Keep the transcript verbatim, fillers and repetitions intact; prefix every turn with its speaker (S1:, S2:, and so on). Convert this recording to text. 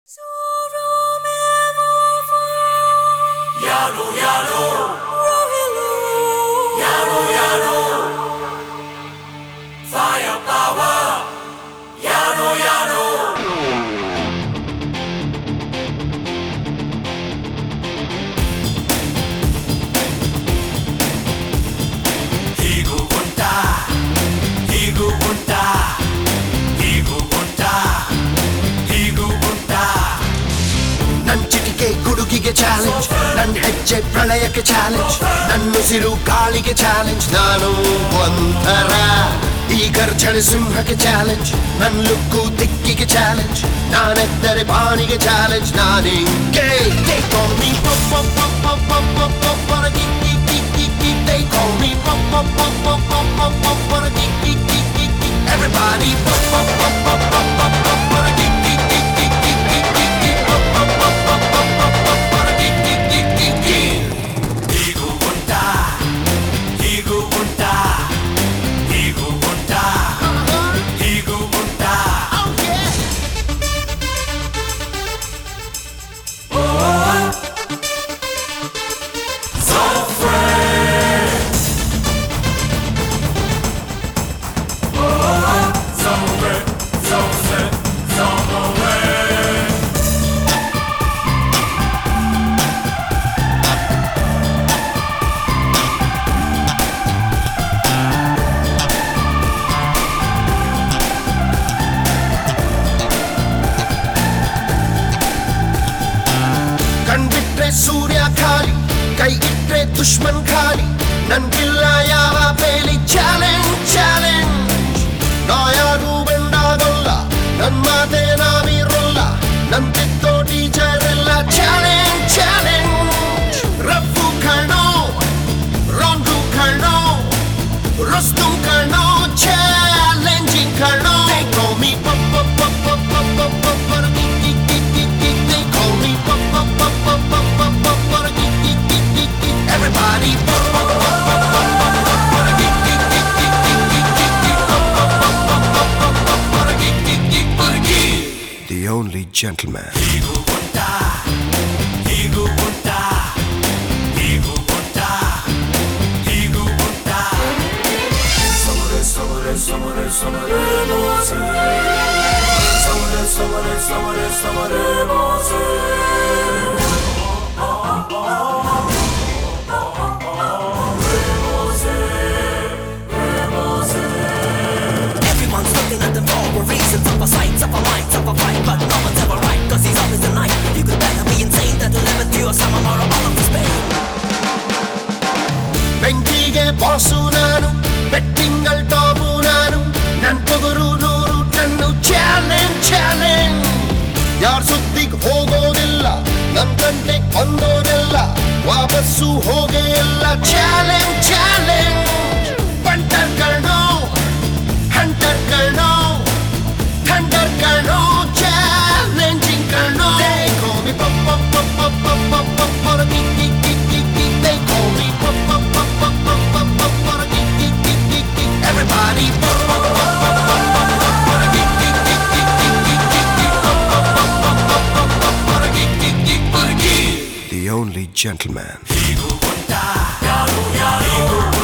S1: Yaro, yaro, yaro, yaro, firepower, yaro, yaro. ಹೀಗೂ ಉಂಟಾ, ಹೀಗೂ ಉಂಟಾ, ಹೀಗೂ ಉಂಟಾ, ಹೀಗೂ ಉಂಟಾ.
S2: ನನ್ ಚಿಟಿಕೆ ಗುಡುಗಿಗೆ ಚಾಲೆಂಜ್, ನನ್ ಹೆಜ್ಜೆ ಪ್ರಳಯಕ್ಕೆ ಚಾಲೆಂಜ್, ನನ್ನುಸಿರು ಗಾಳಿಗೆ ಚಾಲೆಂಜ್. ನಾನು ಒಂಥರ ಈ ಗರ್ಜನೆ ಸಿಂಹಕ್ಕೆ ಚಾಲೆಂಜ್, ನನ್ ಲುಕ್ಕು ದಿಕ್ಕಿಗೆ ಚಾಲೆಂಜ್, ನಾನೆದ್ದರೆ ಬಾಣಿಗೆ ಚಾಲೆಂಜ್. ನಾನಿಂಗೆ They call me pop pop pop pop pop pop pop pop geek geek geek geek geek. They call me pop pop pop pop pop pop pop pop geek geek geek geek geek. Everybody pop pop pop pop pop pop pop pop geek geek geek geek geek geek geek geek. Pop pop pop pop pop pop pop pop geek geek geek geek geek.
S1: ಹೀಗೂ ಉಂಟಾ, ಹೀಗೂ ಉಂಟಾ, ಹೀಗೂ ಉಂಟಾ, ಹೀಗೂ ಉಂಟಾ. So fresh, so fresh, so set, so away.
S2: ಕಣ್ಬಿಟ್ರೆ ಸೂರ್ಯ ಖಾಲಿ, ಕೈ ಇಟ್ರೆ ದುಶ್ಮನ್ ಖಾಲಿ, ನನ್ಗಿಲ್ಲ ಯಾವ ಬೇಲಿ. ಚಾಲೆಂಜ್ ಚಾಲೆಂಜ್, ನಾ ಯಾರು ಬೆಂಡಾಗಲ್ಲ, ನನ್ ಮಾತೆ ನಾವಿರಲ್ಲ, ನನ್ ತಿತ್ತೋ ಟೀಚರ್ ಎಲ್ಲ. ಚಾಲೆಂಜ್ ಚಾಲೆಂಜ್, ರಫು ಕಣೋ, ರಾಂಗು ಕಣೋ, ರಸ್ತು ಕಣೋ, ಚಾಲೆಂಜಿಂಗ್ ಕಣೋ. They call me pop pop pop pop pop pop pop pop geek geek geek geek geek. They call me pop pop pop pop pop pop pop pop geek geek geek geek geek. Everybody pop pop pop pop pop pop pop geek geek geek geek geek geek geek. Pop pop pop pop pop pop pop pop geek geek geek geek. The only gentleman.
S1: ಹೀಗೂ ಉಂಟಾ, ಹೀಗೂ ಉಂಟಾ, ಹೀಗೂ ಉಂಟಾ, ಹೀಗೂ ಉಂಟಾ. Somebody, somebody, somebody, somebody, mose. Somebody, somebody, somebody, somebody, mose.
S3: Everyone's looking at them for a reason, of a sight, of a light, of a fight, but no one's ever right, cause he's always the night. You could better be insane than to live with you or someone or all of his pain.
S2: ಬೆಂಕಿಗೆ boss ನಾನು, ಬೆಟ್ಟಿಂಗಲ್ top ನಾನು, ನನ್ ಪೊಗರು ನೂರು ton. Challenge challenge, ಯಾರ್ ಸುದ್ದಿಗ್ ಹೋಗೋದಿಲ್ಲ, ನನ್ ಗಂಟೆ ಬಂದೋದಿಲ್ಲ, ವಾಪಸ್ಸು ಹೋಗೇ ಇಲ್ಲ. ಚಾಲೆಂಜ್ ಚಾಲೆಂಜ್, ಬಂಟರ್ ಕಣೋ, ಹಂಟರ್ ಕಣೋ, ಥಂಡರ್ ಕಣೋ, ಚಾಲೆಂಜಿಂಗ್ ಕಣೋ. They call me pop pop pop pop pop pop pop pop geek geek geek geek geek. They call me pop pop pop pop pop pop pop pop geek geek geek geek geek. Everybody pop pop pop pop pop pop pop geek geek geek geek geek geek geek. Pop pop pop pop pop pop pop geek geek geek geek geek. The only gentleman.
S1: ಹೀಗೂ ಉಂಟಾ, ಯಾರು ಯಾರು